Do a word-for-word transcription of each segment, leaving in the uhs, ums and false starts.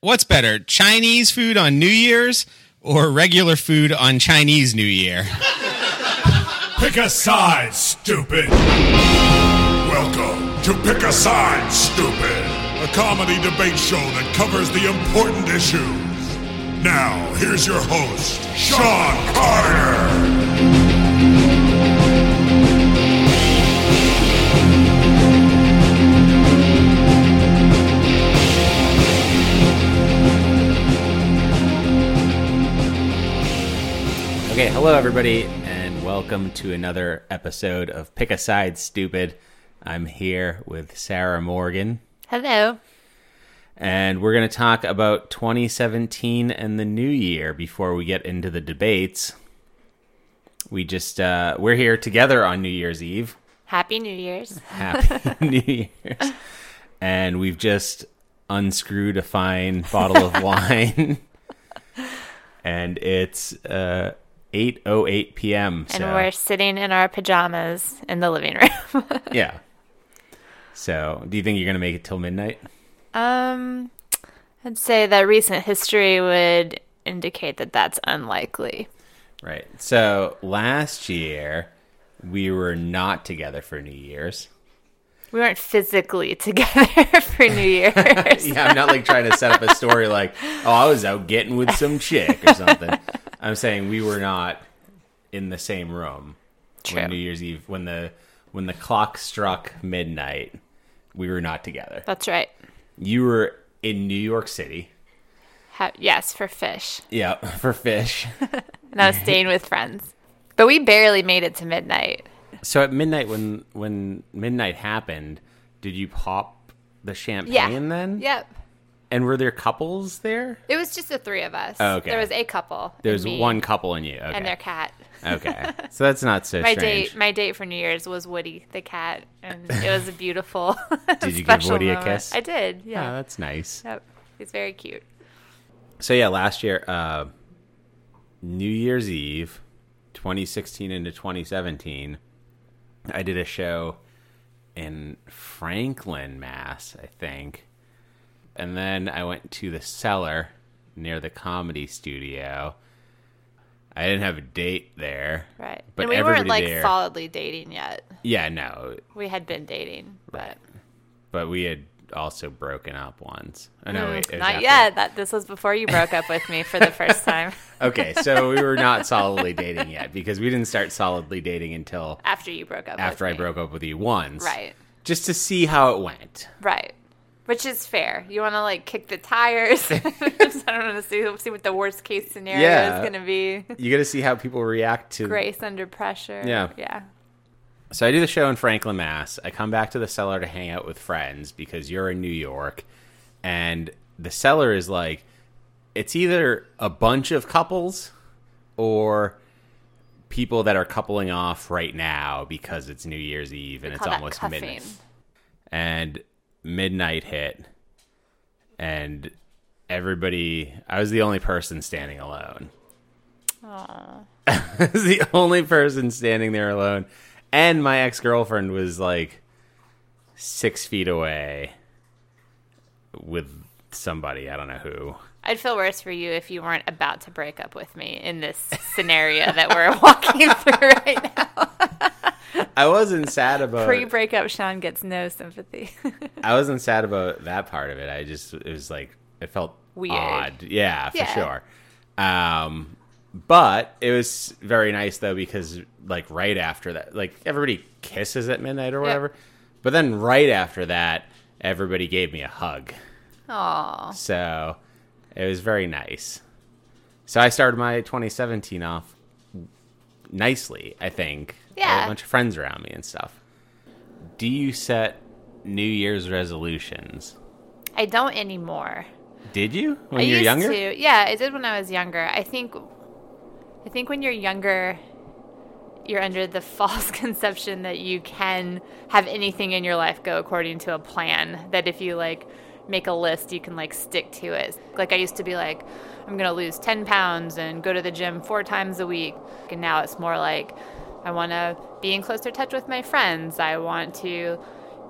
What's better, Chinese food on New Year's or regular food on Chinese New Year? Pick a side, stupid. Welcome to Pick a Side, Stupid, a comedy debate show that covers the important issues. Now, here's your host, Sean Carter. Okay, hello everybody, and welcome to another episode of Pick a Side, Stupid. I'm here with Sarah Morgan. Hello. And we're going to talk about twenty seventeen and the new year before we get into the debates. We just, uh, we're here together on New Year's Eve. Happy New Year's. Happy New Year's. And we've just unscrewed a fine bottle of wine. And it's uh, eight oh eight p.m. And so. we're sitting in our pajamas in the living room. Yeah. So, do you think you're going to make it till midnight? Um, I'd say that recent history would indicate that that's unlikely. Right. So, last year, we were not together for New Year's. We weren't physically together for New Year's. Yeah, I'm not like trying to set up a story like, oh, I was out getting with some chick or something. I'm saying we were not in the same room True. when New Year's Eve, when the when the clock struck midnight, we were not together. That's right. You were in New York City. Ha- yes, for fish. Yeah, for fish. And I was staying with friends. But we barely made it to midnight. So at midnight, when when midnight happened, did you pop the champagne Yeah. then? Yep. And were there couples there? It was just the three of us. Oh, okay. There was a couple. There was and me one couple and you. Okay. And their cat. Okay. So that's not so My strange. date, my date for New Year's was Woody the cat, and it was a beautiful. Did you give special Woody a moment. kiss? I did. Oh, Yeah. that's nice. Yep. He's very cute. So yeah, last year, uh, New Year's Eve, twenty sixteen into twenty seventeen, I did a show in Franklin, Mass, I think. And then I went to the Cellar near the Comedy Studio. I didn't have a date there. Right. But and we everybody weren't like there, solidly dating yet. Yeah, no. We had been dating, but Right. But we had also broken up once. I know. Mm, it was not after- yet. That this was before you broke up with me for the first time. Okay, so we were not solidly dating yet because we didn't start solidly dating until After you broke up. after I with me. broke up with you once. Right. Just to see how it went. Right. Which is fair. You want to like kick the tires. I don't want to see see what the worst case scenario Yeah. is going to be. You got to see how people react to. Grace under pressure. Yeah. Yeah. So I do the show in Franklin, Mass. I come back to the Cellar to hang out with friends because you're in New York, and the Cellar is like, it's either a bunch of couples or people that are coupling off right now because it's New Year's Eve and We it's call that almost cuffing. midnight. And midnight hit, and everybody, I was the only person standing alone. Aww. I was the only person standing there alone. And my ex-girlfriend was like six feet away with somebody. I don't know who. I'd feel worse for you if you weren't about to break up with me in this scenario that we're walking through right now. I wasn't sad about Pre-breakup Sean gets no sympathy. I wasn't sad about that part of it. I just, it was like, it felt Weird. odd. Yeah, for Yeah. sure. Um, but it was very nice though, because like right after that, like everybody kisses at midnight or whatever. But then right after that, everybody gave me a hug. Aw. So it was very nice. So I started my twenty seventeen off nicely, I think. I had Yeah. a bunch of friends around me and stuff. Do you set New Year's resolutions? I don't anymore. Did you when I you were used younger? to. Yeah, I did when I was younger. I think I think when you're younger, you're under the false conception that you can have anything in your life go according to a plan, that if you like make a list, you can like stick to it. Like I used to be like, I'm going to lose ten pounds and go to the gym four times a week. And now it's more like I want to be in closer touch with my friends. I want to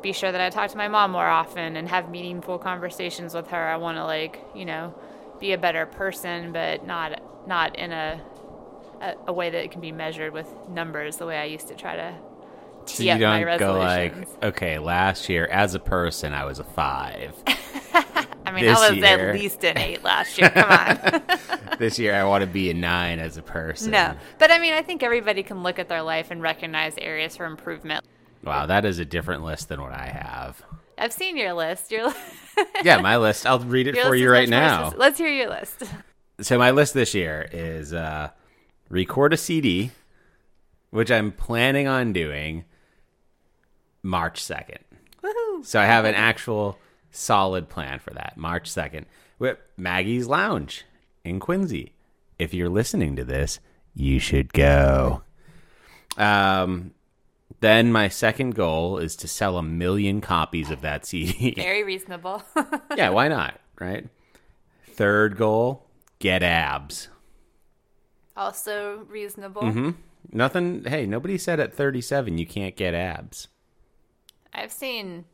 be sure that I talk to my mom more often and have meaningful conversations with her. I want to, like, you know, be a better person, but not not in a, a a way that can be measured with numbers the way I used to try to So tee you up my don't go resolutions. like, okay, last year as a person I was a five. I mean, this I was year- at least an eight last year. Come on. This year I want to be a nine as a person. No. But I mean, I think everybody can look at their life and recognize areas for improvement. Wow, that is a different list than what I have. I've seen your list. Your, Yeah, my list. I'll read it your for list you is right much more now. specific. Let's hear your list. So my list this year is uh, record a C D, which I'm planning on doing March second. Woohoo. So I have an actual solid plan for that. March second with Maggie's Lounge in Quincy. If you're listening to this, you should go. Um, then my second goal is to sell a million copies of that C D. Very reasonable. Yeah, why not, right? Third goal, get abs. Also reasonable. Mm-hmm. Nothing, hey, nobody said at thirty-seven you can't get abs. I've seen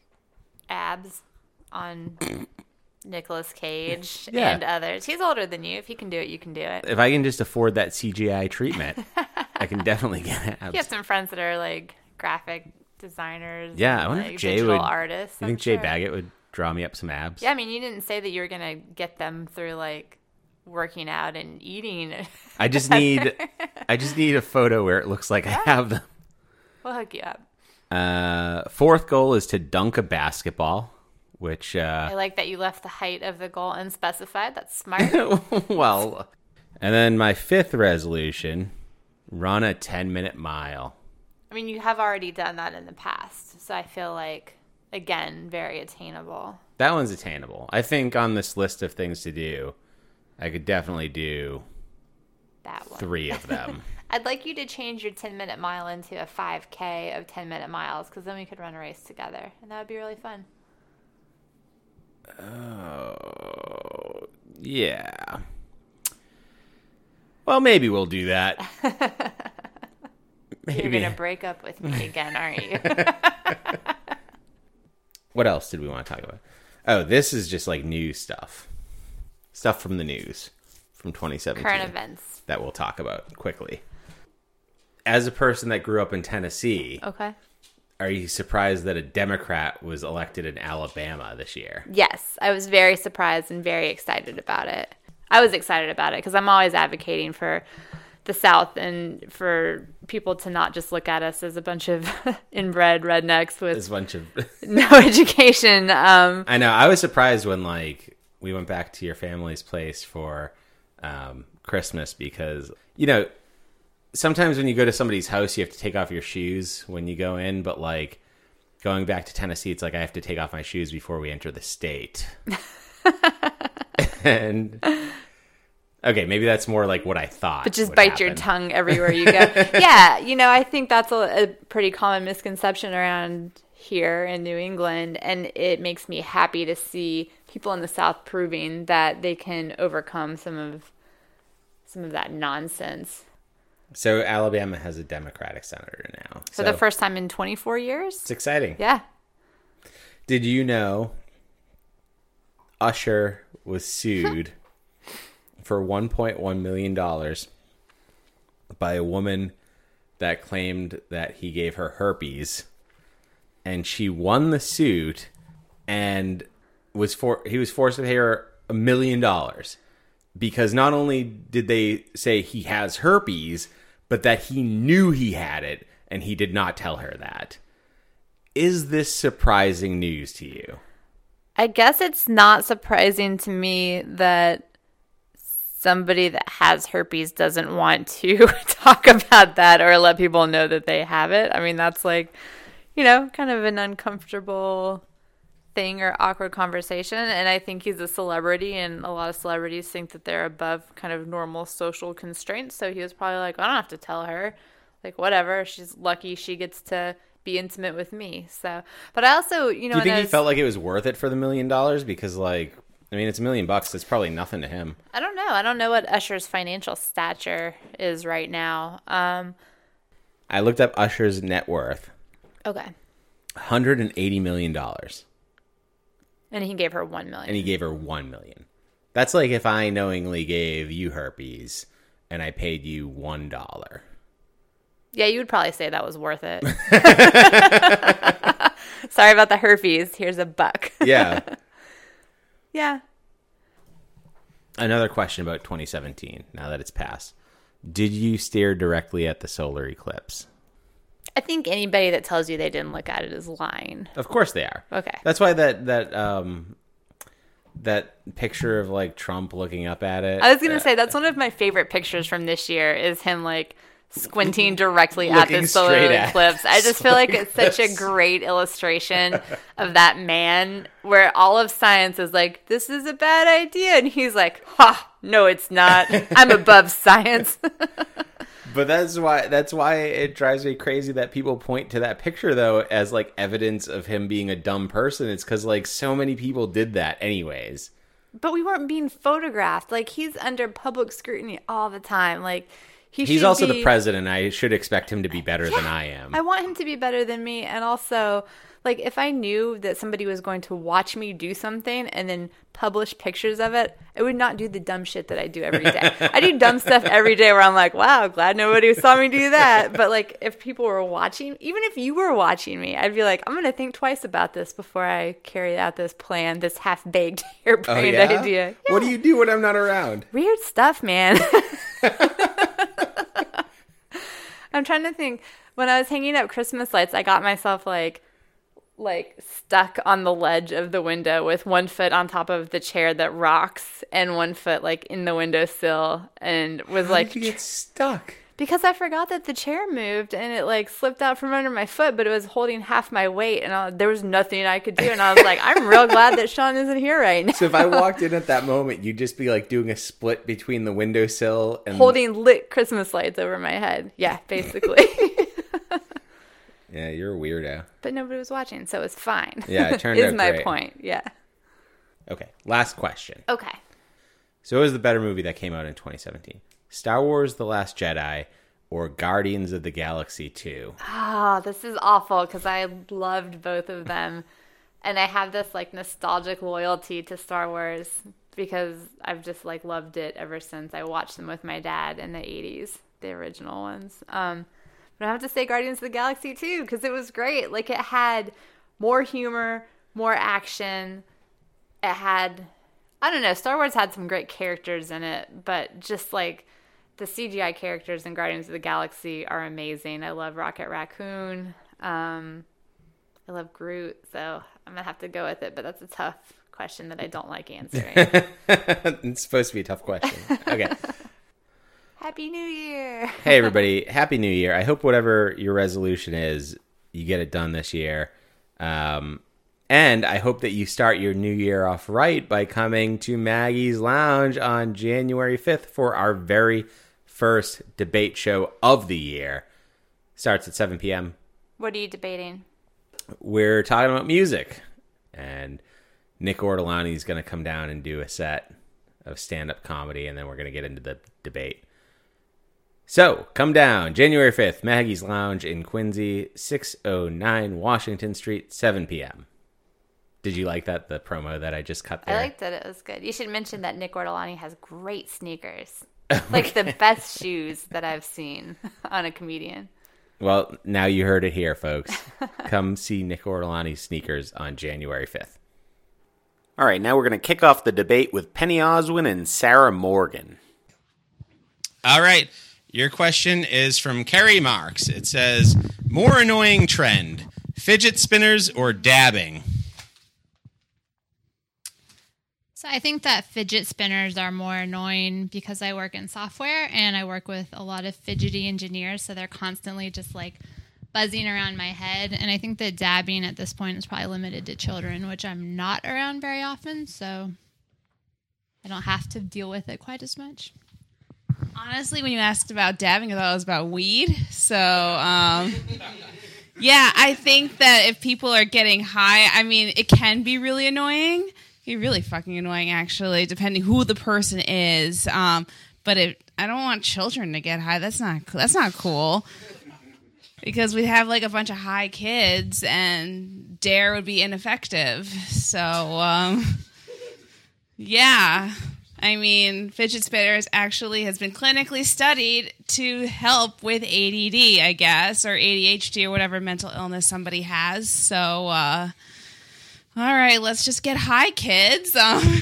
abs on Nicolas Cage Yeah. and others. He's older than you. If he can do it, you can do it. If I can just afford that C G I treatment, I can definitely get abs. You have some friends that are like graphic designers. Yeah, I and, wonder like, if Jay digital would. artists. You I'm think Jay sure. Baggett would draw me up some abs? Yeah, I mean, you didn't say that you were gonna get them through like working out and eating. I just need, I just need a photo where it looks like I have them. We'll hook you up. Uh, fourth goal is to dunk a basketball, which, uh, I like that you left the height of the goal unspecified. That's smart. well, and then my fifth resolution, run a ten minute mile. I mean, you have already done that in the past, so I feel like, again, very attainable. That one's attainable. I think on this list of things to do, I could definitely do That one. three of them. I'd like you to change your ten minute mile into a five K of ten minute miles, because then we could run a race together, and that would be really fun. Oh, yeah. Well, maybe we'll do that. You're Maybe. going to break up with me again, aren't you? What else did we want to talk about? Oh, this is just like news stuff. Stuff from the news from twenty seventeen. Current events. That we'll talk about quickly. As a person that grew up in Tennessee, Okay. are you surprised that a Democrat was elected in Alabama this year? Yes, I was very surprised and very excited about it. I was excited about it because I'm always advocating for the South and for people to not just look at us as a bunch of inbred rednecks There's with a bunch of... no education. Um, I know. I was surprised when, like, we went back to your family's place for um, Christmas because, you know, sometimes when you go to somebody's house, you have to take off your shoes when you go in. But, like, going back to Tennessee, it's like I have to take off my shoes before we enter the state. And... okay, maybe that's more like what I thought. But just would bite your happen. tongue everywhere you go. Yeah, you know, I think that's a, a pretty common misconception around here in New England, and it makes me happy to see people in the South proving that they can overcome some of some of that nonsense. So Alabama has a Democratic senator now. For the first time in twenty-four years? It's exciting. Yeah. Did you know Usher was sued for one point one million dollars by a woman that claimed that he gave her herpes, and she won the suit and was for he was forced to pay her a million dollars because not only did they say he has herpes, but that he knew he had it and he did not tell her that. Is this surprising news to you? I guess it's not surprising to me that somebody that has herpes doesn't want to talk about that or let people know that they have it. I mean, that's like, you know, kind of an uncomfortable thing or awkward conversation. And I think he's a celebrity, and a lot of celebrities think that they're above kind of normal social constraints. So he was probably like, I don't have to tell her. Like, whatever. She's lucky she gets to be intimate with me. So, but I also, you know, Do you think when I he was- felt like it was worth it for the million dollars? Because, like, I mean, it's a million bucks. It's probably nothing to him. I don't know. I don't know what Usher's financial stature is right now. Um, I looked up Usher's net worth. okay. one hundred eighty million dollars. And he gave her one million dollars. And he gave her one million dollars. That's like if I knowingly gave you herpes and I paid you one dollar. Yeah, you would probably say that was worth it. Sorry about the herpes. Here's a buck. Yeah. Yeah. Another question about twenty seventeen, now that it's passed. Did you stare directly at the solar eclipse? I think anybody that tells you they didn't look at it is lying. Of course they are. Okay. That's why that that um that picture of like Trump looking up at it. I was going to uh, say that's one of my favorite pictures from this year is him like squinting directly at the solar eclipse. I just feel like it's such a great illustration of that man where all of science is like, this is a bad idea. And he's like, ha, no, it's not. I'm above science. But that's why that's why it drives me crazy that people point to that picture though as like evidence of him being a dumb person. It's because like so many people did that anyways. But we weren't being photographed. Like he's under public scrutiny all the time. Like he he's should also be... the president. I should expect him to be better yeah, than I am. I want him to be better than me. And also, like if I knew that somebody was going to watch me do something and then publish pictures of it, I would not do the dumb shit that I do every day. I do dumb stuff every day where I'm like, wow, glad nobody saw me do that. But like if people were watching, even if you were watching me, I'd be like, I'm going to think twice about this before I carry out this plan, this half-baked harebrained oh, yeah? idea. Yeah. What do you do when I'm not around? Weird stuff, man. I'm trying to think. When I was hanging up Christmas lights, I got myself like like stuck on the ledge of the window with one foot on top of the chair that rocks and one foot like in the windowsill and was How like did you get stuck? Because I forgot that the chair moved and it like slipped out from under my foot, but it was holding half my weight and I, there was nothing I could do. And I was like, I'm real glad that Sean isn't here right now. So if I walked in at that moment, you'd just be like doing a split between the windowsill and holding lit Christmas lights over my head. Yeah, basically. Yeah, you're a weirdo. But nobody was watching, so it was fine. Yeah, it turned is out my great. point. Yeah. Okay, last question. Okay. So what was the better movie that came out in twenty seventeen? Star Wars The Last Jedi or Guardians of the Galaxy two? Oh, this is awful because I loved both of them. And I have this like nostalgic loyalty to Star Wars because I've just like loved it ever since I watched them with my dad in the eighties, the original ones. Um, but I have to say Guardians of the Galaxy two because it was great. Like it had more humor, more action. It had, I don't know, Star Wars had some great characters in it, but just like the C G I characters in Guardians of the Galaxy are amazing. I love Rocket Raccoon. Um, I love Groot, so I'm going to have to go with it, but that's a tough question that I don't like answering. It's supposed to be a tough question. Okay. Happy New Year. Hey, everybody. Happy New Year. I hope whatever your resolution is, you get it done this year. Um, and I hope that you start your new year off right by coming to Maggie's Lounge on January fifth for our very first debate show of the year. Starts at seven p.m. What are you debating? We're talking about music. And Nick Ortolani is going to come down and do a set of stand-up comedy, and then we're going to get into the debate. So, come down, January fifth, Maggie's Lounge in Quincy, six oh nine Washington Street, seven p.m. Did you like that, the promo that I just cut there? I liked it. It was good. You should mention that Nick Ortolani has great sneakers. Like the best shoes that I've seen on a comedian. Well, now you heard it here, folks. Come see Nick Ortolani's sneakers on January fifth. All right, now we're going to kick off the debate with Penny Oswin and Sarah Morgan. All right. Your question is from Kerry Marks. It says, more annoying trend, fidget spinners or dabbing? So I think that fidget spinners are more annoying because I work in software and I work with a lot of fidgety engineers, so they're constantly just like buzzing around my head. And I think that dabbing at this point is probably limited to children, which I'm not around very often, so I don't have to deal with it quite as much. Honestly, when you asked about dabbing, I thought it was about weed. So, um, yeah, I think that if people are getting high, I mean, it can be really annoying. It can be really fucking annoying, actually, depending who the person is. Um, but it, I don't want children to get high. That's not that's not cool. because we'd have like a bunch of high kids and DARE would be ineffective. So, um, yeah. I mean, fidget spinners actually has been clinically studied to help with A D D, I guess, or A D H D or whatever mental illness somebody has. So, uh, all right, let's just get high, kids. Um,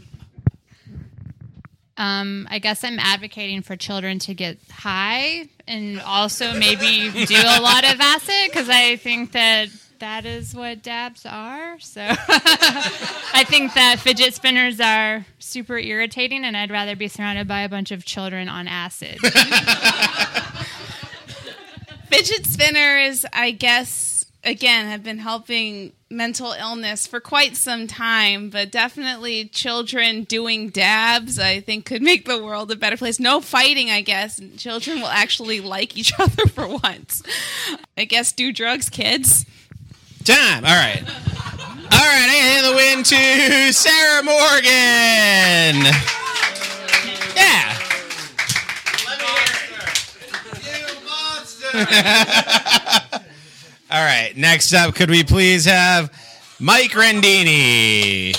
Um, I guess I'm advocating for children to get high and also maybe do a lot of acid because I think that that is what dabs are. So I think that fidget spinners are super irritating and I'd rather be surrounded by a bunch of children on acid. Fidget spinners, I guess, again, have been helping mental illness for quite some time, but definitely children doing dabs, I think, could make the world a better place. No fighting, I guess. Children will actually like each other for once. I guess do drugs, kids. Time. All right. All right. I hand the win to Sarah Morgan. Yeah. You monster. All right. Next up, could we please have Mike Rendini?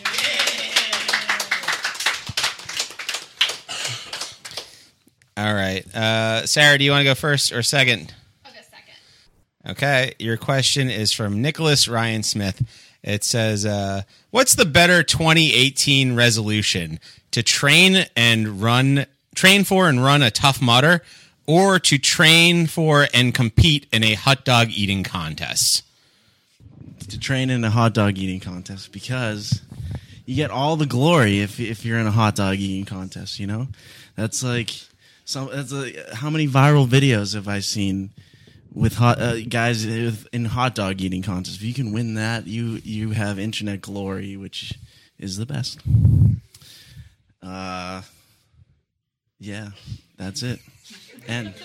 All right. Uh, Sarah, do you want to go first or second? Okay, your question is from Nicholas Ryan Smith. It says, uh, what's the better twenty eighteen resolution? To train and run, train for and run a Tough Mudder, or to train for and compete in a hot dog eating contest? To train in a hot dog eating contest, because you get all the glory if if you're in a hot dog eating contest, you know? That's like, some, that's like, how many viral videos have I seen with hot uh, guys in hot dog eating contests? If you can win that, you you have internet glory, which is the best. Uh, yeah, that's it. And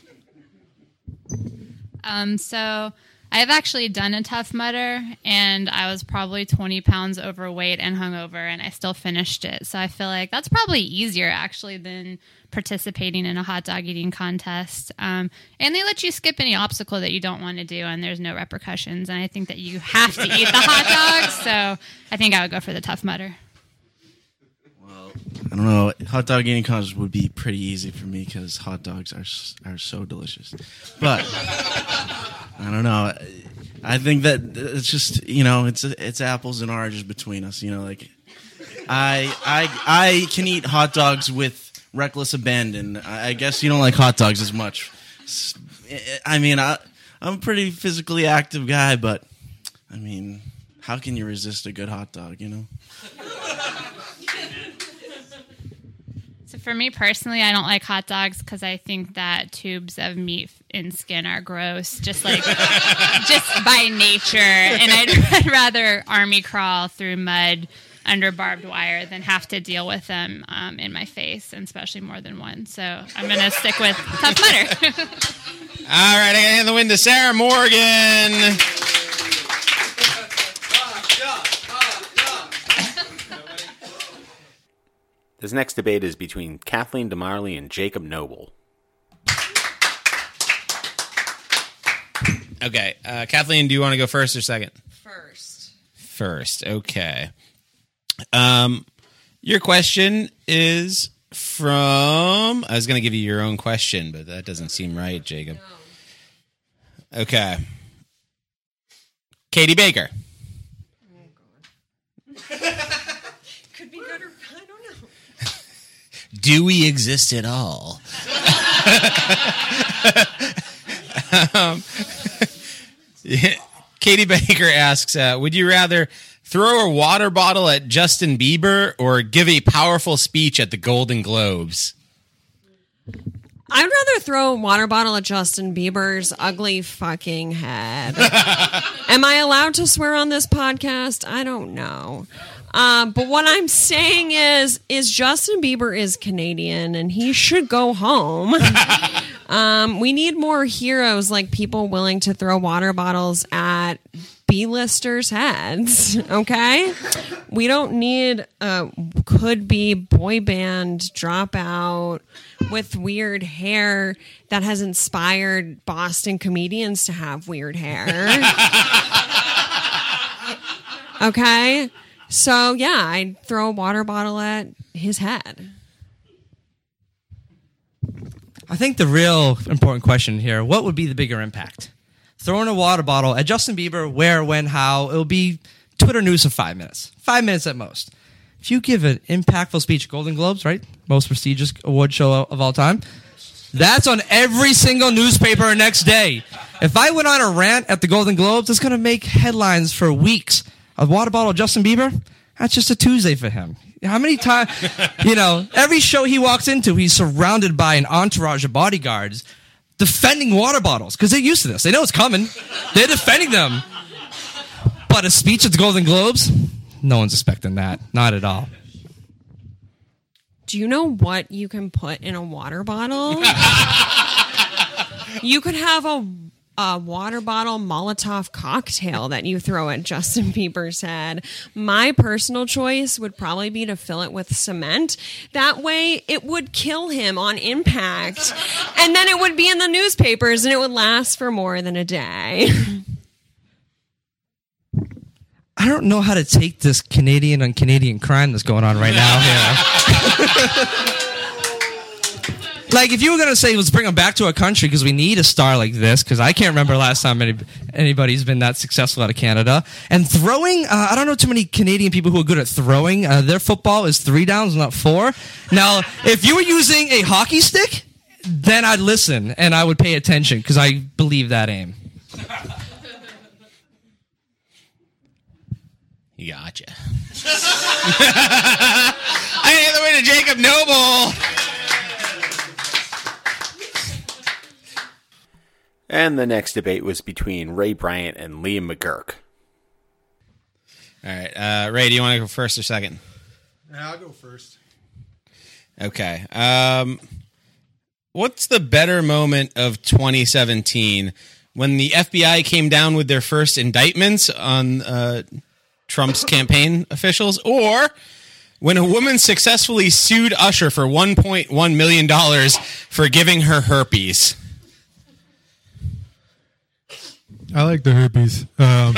Um, so I've actually done a Tough Mudder, and I was probably twenty pounds overweight and hungover, and I still finished it. So I feel like that's probably easier, actually, than participating in a hot dog eating contest. Um, and they let you skip any obstacle that you don't want to do, and there's no repercussions. And I think that you have to eat the hot dogs, so I think I would go for the Tough Mudder. Well, I don't know. Hot dog eating contest would be pretty easy for me because hot dogs are are so delicious. But I don't know. I think that it's just, you know, it's it's apples and oranges between us. You know, like I I I can eat hot dogs with reckless abandon. I guess you don't like hot dogs as much. I mean, I, I'm a pretty physically active guy, but I mean, how can you resist a good hot dog, you know? So for me personally, I don't like hot dogs because I think that tubes of meat and skin are gross, just like just by nature. And I'd, I'd rather army crawl through mud under barbed wire than have to deal with them um, in my face, and especially more than one. So I'm going to stick with Tough Mudder. All right, I got to hand the win to Sarah Morgan. This next debate is between Kathleen DeMarley and Jacob Noble. Okay, uh, Kathleen, do you want to go first or second? First. First, okay. Um, your question is from... I was going to give you your own question, but that doesn't seem right, Jacob. No. Okay. Katie Baker. Oh, God. Could be good or... I don't know. Do we exist at all? um, yeah, Katie Baker asks, uh, would you rather throw a water bottle at Justin Bieber or give a powerful speech at the Golden Globes? I'd rather throw a water bottle at Justin Bieber's ugly fucking head. Am I allowed to swear on this podcast? I don't know. Um, but what I'm saying is, is Justin Bieber is Canadian and he should go home. um, we need more heroes like people willing to throw water bottles at B-listers' heads, okay? We don't need a could-be boy band dropout with weird hair that has inspired Boston comedians to have weird hair. Okay? So, yeah, I'd throw a water bottle at his head. I think the real important question here, what would be the bigger impact? Throwing a water bottle at Justin Bieber, where, when, how, it'll be Twitter news in five minutes. Five minutes at most. If you give an impactful speech at Golden Globes, right? Most prestigious award show of all time. That's on every single newspaper next day. If I went on a rant at the Golden Globes, it's going to make headlines for weeks. A water bottle of Justin Bieber? That's just a Tuesday for him. How many times, you know, every show he walks into, he's surrounded by an entourage of bodyguards defending water bottles because they're used to this. They know it's coming. They're defending them. But a speech at the Golden Globes? No one's expecting that. Not at all. Do you know what you can put in a water bottle? You could have a, a water bottle Molotov cocktail that you throw at Justin Bieber's head. My personal choice would probably be to fill it with cement. That way it would kill him on impact. And then it would be in the newspapers and it would last for more than a day. I don't know how to take this Canadian on Canadian crime that's going on right now here. Like, if you were going to say, let's bring him back to our country because we need a star like this, because I can't remember last time any, anybody's been that successful out of Canada. And throwing, uh, I don't know too many Canadian people who are good at throwing. Uh, their football is three downs, not four. Now, if you were using a hockey stick, then I'd listen and I would pay attention because I believe that aim. Gotcha. I hand the way to Jacob Noble. And the next debate was between Ray Bryant and Liam McGurk. All right. Uh, Ray, do you want to go first or second? Yeah, I'll go first. Okay. Um, what's the better moment of twenty seventeen? When the F B I came down with their first indictments on uh, Trump's campaign officials, or when a woman successfully sued Usher for one point one million dollars for giving her herpes? I like the herpes. Um,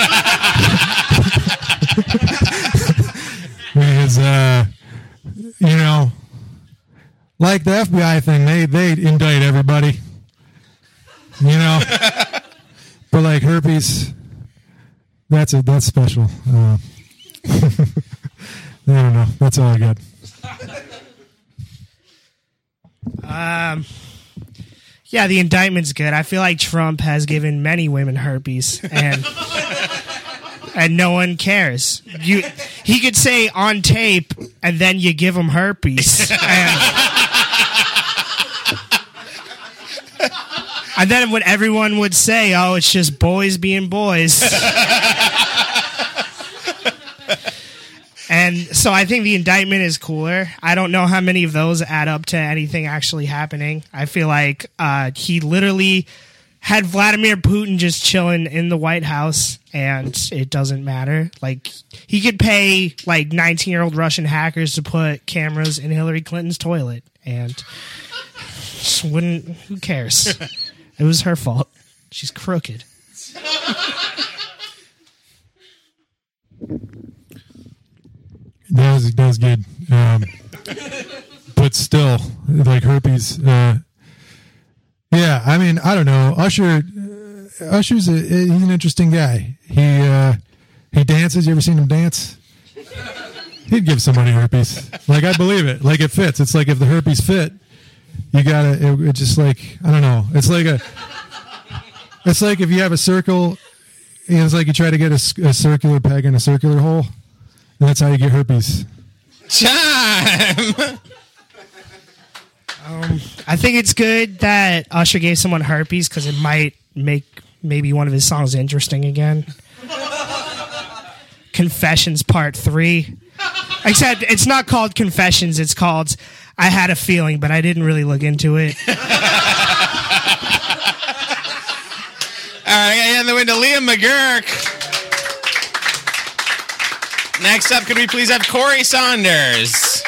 because, uh, you know, like the F B I thing, they, they indict everybody. You know? But like herpes, that's a, that's special. Uh, I don't know. That's all I got. Um, yeah, the indictment's good. I feel like Trump has given many women herpes, and and no one cares. You, he could say on tape, and then you give him herpes, and, and then what everyone would say, oh, it's just boys being boys. And so I think the indictment is cooler. I don't know how many of those add up to anything actually happening. I feel like uh, he literally had Vladimir Putin just chilling in the White House, and it doesn't matter. Like, he could pay like nineteen-year-old Russian hackers to put cameras in Hillary Clinton's toilet, and just wouldn't. Who cares? It was her fault. She's crooked. That was, that was good. Um, but still, like herpes. Uh, yeah, I mean, I don't know. Usher, uh, Usher's a, he's an interesting guy. He uh, he dances. You ever seen him dance? He'd give somebody herpes. Like, I believe it. Like, it fits. It's like if the herpes fit, you gotta. It, it just like I don't know. It's like a. It's like if you have a circle. You know, it's like you try to get a, a circular peg in a circular hole. And that's how you get herpes. Time. Um, I think it's good that Usher gave someone herpes because it might make maybe one of his songs interesting again. Confessions Part three. Except it's not called Confessions. It's called I Had a Feeling, but I didn't really look into it. All right, I got to hand the win to Liam McGurk. Next up, could we please have Corey Saunders?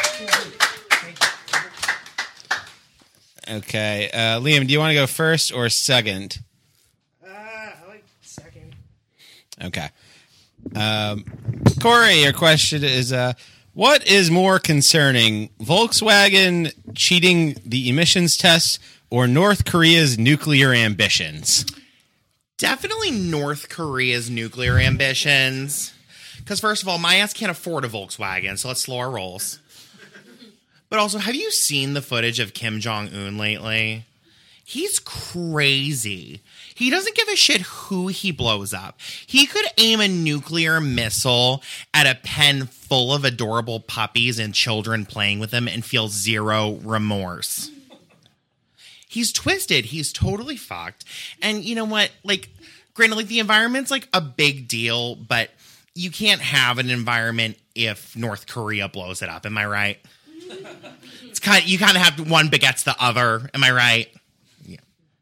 Okay. Uh, Liam, do you want to go first or second? Uh, I like second. Okay. Um, Corey, your question is, uh, what is more concerning, Volkswagen cheating the emissions test or North Korea's nuclear ambitions? Definitely North Korea's nuclear ambitions. Because first of all, my ass can't afford a Volkswagen, so let's slow our rolls. But also, have you seen the footage of Kim Jong-un lately? He's crazy. He doesn't give a shit who he blows up. He could aim a nuclear missile at a pen full of adorable puppies and children playing with him and feel zero remorse. He's twisted. He's totally fucked. And you know what? Like, granted, like the environment's like a big deal, but you can't have an environment if North Korea blows it up. Am I right? It's kind of, you kind of have one begets the other. Am I right? Yeah.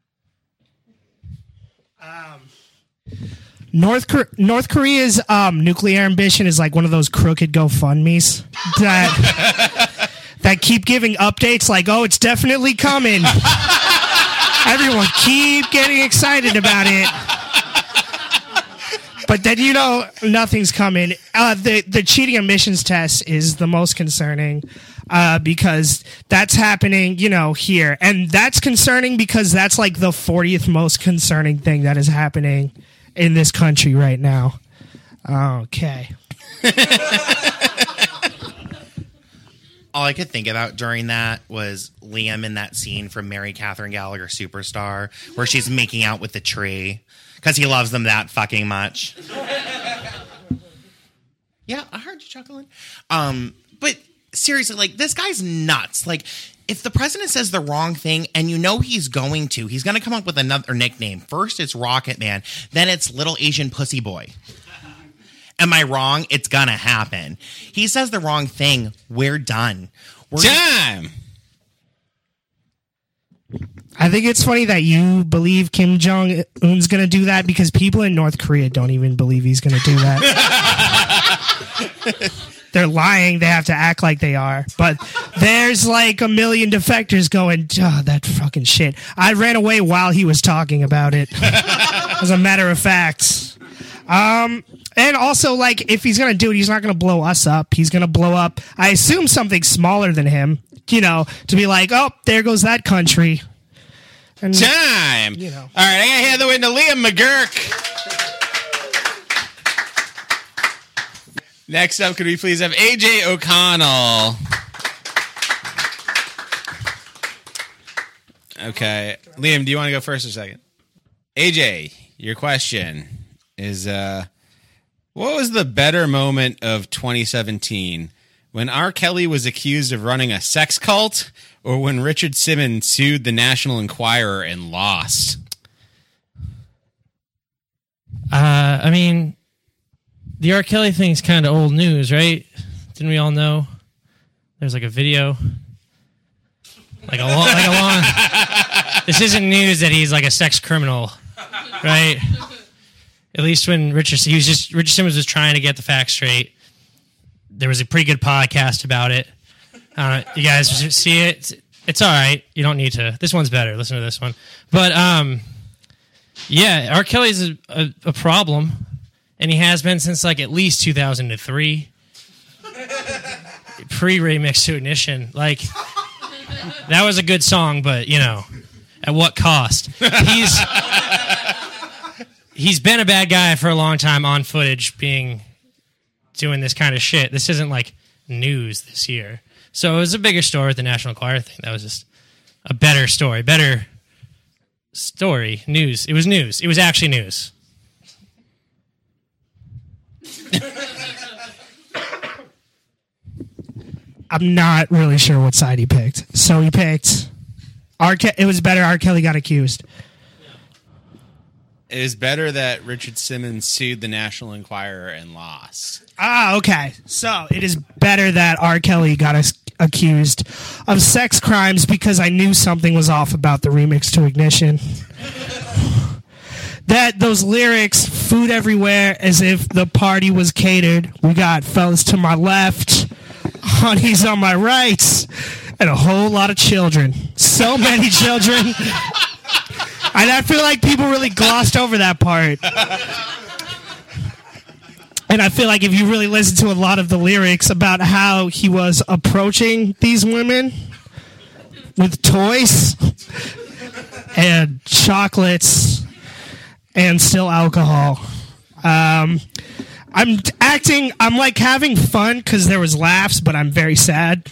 Um, North Cor- North Korea's um, nuclear ambition is like one of those crooked GoFundMes that that keep giving updates like, oh, it's definitely coming. Everyone keep getting excited about it. But then, you know, nothing's coming. Uh, the, the cheating emissions test is the most concerning uh, because that's happening, you know, here. And that's concerning because that's like the fortieth most concerning thing that is happening in this country right now. Okay. All I could think about during that was Liam in that scene from Mary Catherine Gallagher Superstar where she's making out with the tree. Because he loves them that fucking much. Yeah, I heard you chuckling. Um, but seriously, like, this guy's nuts. Like, if the president says the wrong thing, and you know he's going to, he's going to come up with another nickname. First, it's Rocket Man. Then it's Little Asian Pussy Boy. Am I wrong? It's going to happen. He says the wrong thing. We're done. We're Time! I think it's funny that you believe Kim Jong-un's going to do that because people in North Korea don't even believe he's going to do that. They're lying. They have to act like they are. But there's like a million defectors going, oh, that fucking shit. I ran away while he was talking about it. As a matter of fact. Um, and also, like, if he's going to do it, he's not going to blow us up. He's going to blow up, I assume, something smaller than him, you know, to be like, oh, there goes that country. And, Time. You know. All right, I got to hand the win to Liam McGurk. Next up, could we please have A J O'Connell? Okay. Liam, do you want to go first or second? A J, your question is, uh, what was the better moment of twenty seventeen? When R. Kelly was accused of running a sex cult, or when Richard Simmons sued the National Enquirer and lost? Uh, I mean, the R. Kelly thing's kind of old news, right? Didn't we all know? There's like a video, like a long, like a long. This isn't news that he's like a sex criminal, right? At least when Richard, he was just Richard Simmons was trying to get the facts straight. There was a pretty good podcast about it. Uh, you guys see it? It's, it's all right. You don't need to. This one's better. Listen to this one. But um, yeah, R. Kelly's a, a, a problem, and he has been since like at least two thousand three. Pre-remix to Ignition, like that was a good song, but you know, at what cost? He's he's been a bad guy for a long time on footage, being. Doing this kind of shit. This isn't like news this year. So it was a bigger story with the National Enquirer thing. That was just a better story. Better story. News. It was news. It was actually news. I'm not really sure what side he picked. So he picked R. Ke- it was better R. Kelly got accused. It is better that Richard Simmons sued the National Enquirer and lost. Ah, okay. So it is better that R. Kelly got us accused of sex crimes because I knew something was off about the remix to Ignition. that those lyrics, food everywhere, as if the party was catered. We got fellas to my left, honeys on my right, and a whole lot of children. So many children. And I feel like people really glossed over that part. And I feel like if you really listen to a lot of the lyrics about how he was approaching these women with toys and chocolates and still alcohol. Um, I'm acting, I'm like having fun because there was laughs, but I'm very sad.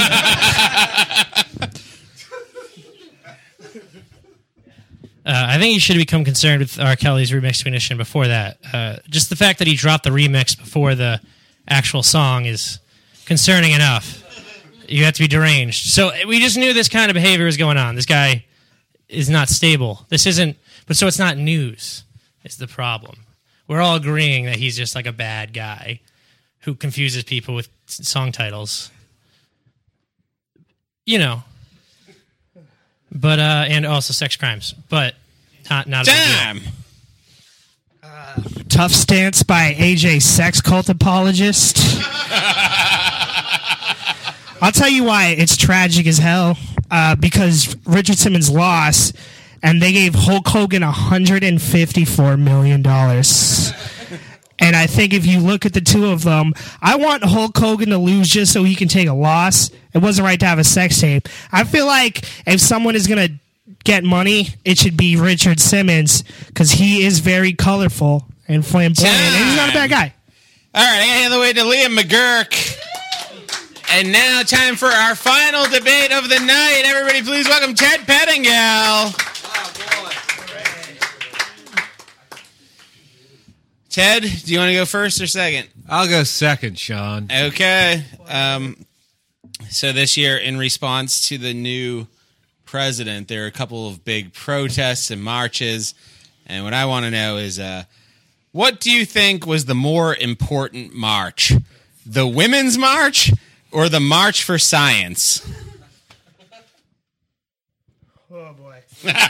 Uh, I think you should become concerned with R. Kelly's remix rendition before that. Uh, just the fact that he dropped the remix before the actual song is concerning enough. You have to be deranged. So we just knew this kind of behavior was going on. This guy is not stable. This isn't, but so it's not news. It's the problem. We're all agreeing that he's just like a bad guy who confuses people with song titles. You know. But uh, and also sex crimes, but not not a Damn. Uh, tough stance by A J, sex cult apologist. I'll tell you why it's tragic as hell. Uh, because Richard Simmons lost, and they gave Hulk Hogan one hundred fifty-four million dollars. And I think if you look at the two of them, I want Hulk Hogan to lose just so he can take a loss. It wasn't right to have a sex tape. I feel like if someone is going to get money, it should be Richard Simmons because he is very colorful and flamboyant, and he's not a bad guy. All right, I got to hand the way to Liam McGurk. And now time for our final debate of the night. Everybody please welcome Ted Pettingill. Ted, do you want to go first or second? I'll go second, Sean. Okay. Um, so this year, in response to the new president, there are a couple of big protests and marches. And what I want to know is, uh, what do you think was the more important march? The Women's March or the March for Science? Oh, boy.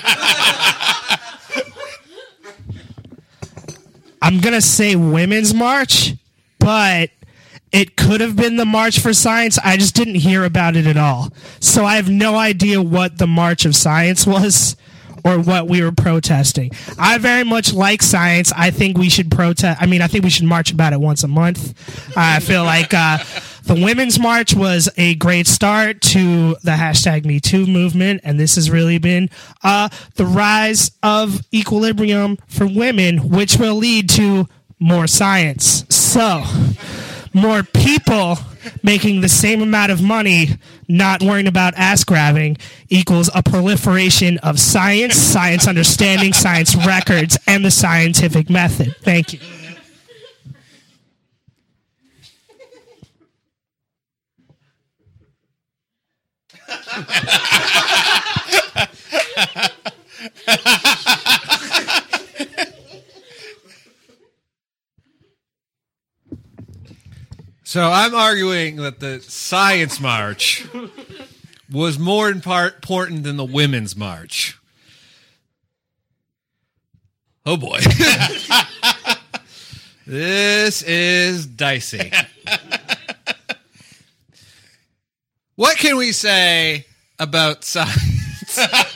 I'm going to say Women's March, but it could have been the March for Science. I just didn't hear about it at all. So I have no idea what the March of Science was or what we were protesting. I very much like science. I think we should protest. I mean, I think we should march about it once a month. I feel like uh, the Women's March was a great start to the hashtag Me Too movement, and this has really been uh, the rise of equilibrium for women, which will lead to more science. So, more people making the same amount of money, not worrying about ass grabbing, equals a proliferation of science, science understanding, science records, and the scientific method. Thank you. So I'm arguing that the Science March was more in part important than the Women's March. Oh boy. This is dicey. What can we say about science?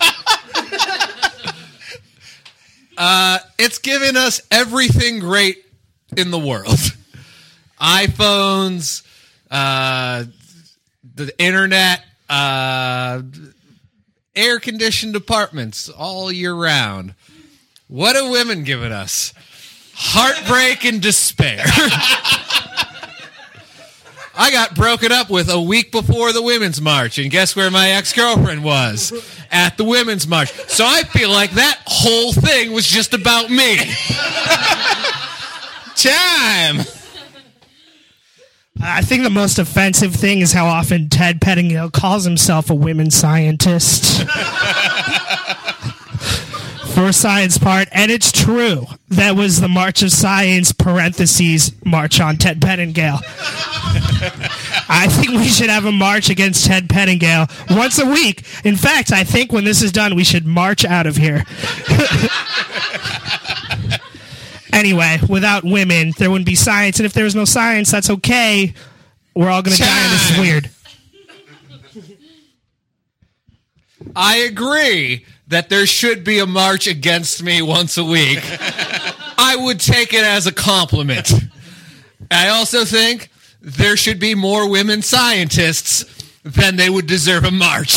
uh, it's given us everything great in the world. iPhones, uh, the internet, uh, air-conditioned apartments all year round. What have women given us? Heartbreak and despair. I got broken up with a week before the Women's March, and guess where my ex-girlfriend was? At the Women's March. So I feel like that whole thing was just about me. Time! I think the most offensive thing is how often Ted Pettingill calls himself a women's scientist. For science part, and it's true. That was the March of Science, parentheses, March on Ted Pettingill. I think we should have a march against Ted Pettingill once a week. In fact, I think when this is done, we should march out of here. Anyway, without women, there wouldn't be science. And if there was no science, that's okay. We're all going to die, and this is weird. I agree that there should be a march against me once a week. I would take it as a compliment. I also think there should be more women scientists than they would deserve a march.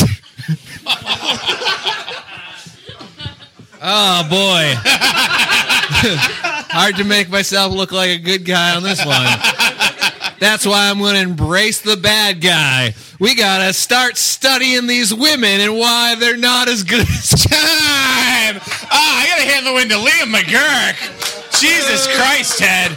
Oh, boy. Hard to make myself look like a good guy on this one. That's why I'm going to embrace the bad guy. We got to start studying these women and why they're not as good as time. Oh, I got to hand the win to Liam McGurk. Jesus Christ, Ted.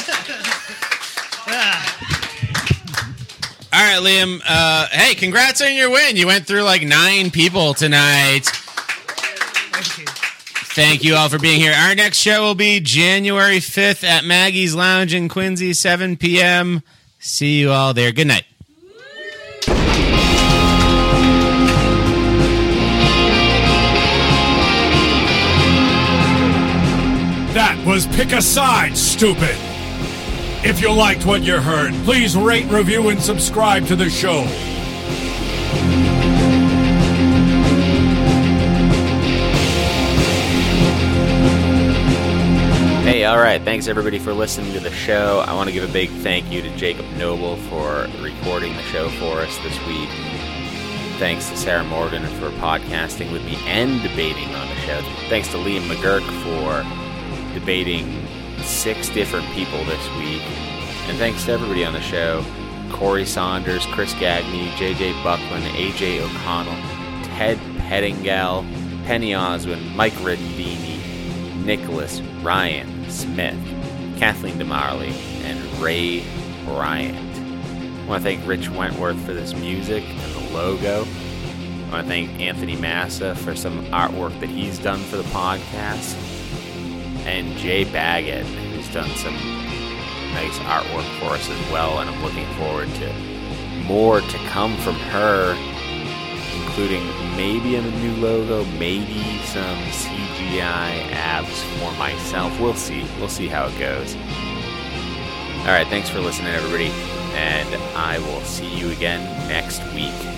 All right, Liam. Uh, hey, congrats on your win. You went through like nine people tonight. Thank you. Thank you all for being here. Our next show will be January fifth at Maggie's Lounge in Quincy, seven p.m. See you all there. Good night. That was Pick a Side, stupid. If you liked what you heard, please rate, review, and subscribe to the show. Hey, all right. Thanks, everybody, for listening to the show. I want to give a big thank you to Jacob Noble for recording the show for us this week. Thanks to Sarah Morgan for podcasting with me and debating on the show. Thanks to Liam McGurk for debating six different people this week. And thanks to everybody on the show. Corey Saunders, Chris Gagne, J J Buckland, A J O'Connell, Ted Pettingill, Penny Oswin, Mike Riddendini, Nicholas Ryan Smith, Kathleen DeMarley, and Ray Bryant. I want to thank Rich Wentworth for this music and the logo. I want to thank Anthony Massa for some artwork that he's done for the podcast. And Jay Baggett, who's done some nice artwork for us as well. And I'm looking forward to more to come from her, including maybe a new logo, maybe some C G I abs for myself. We'll see. We'll see how it goes. All right, thanks for listening, everybody, and I will see you again next week.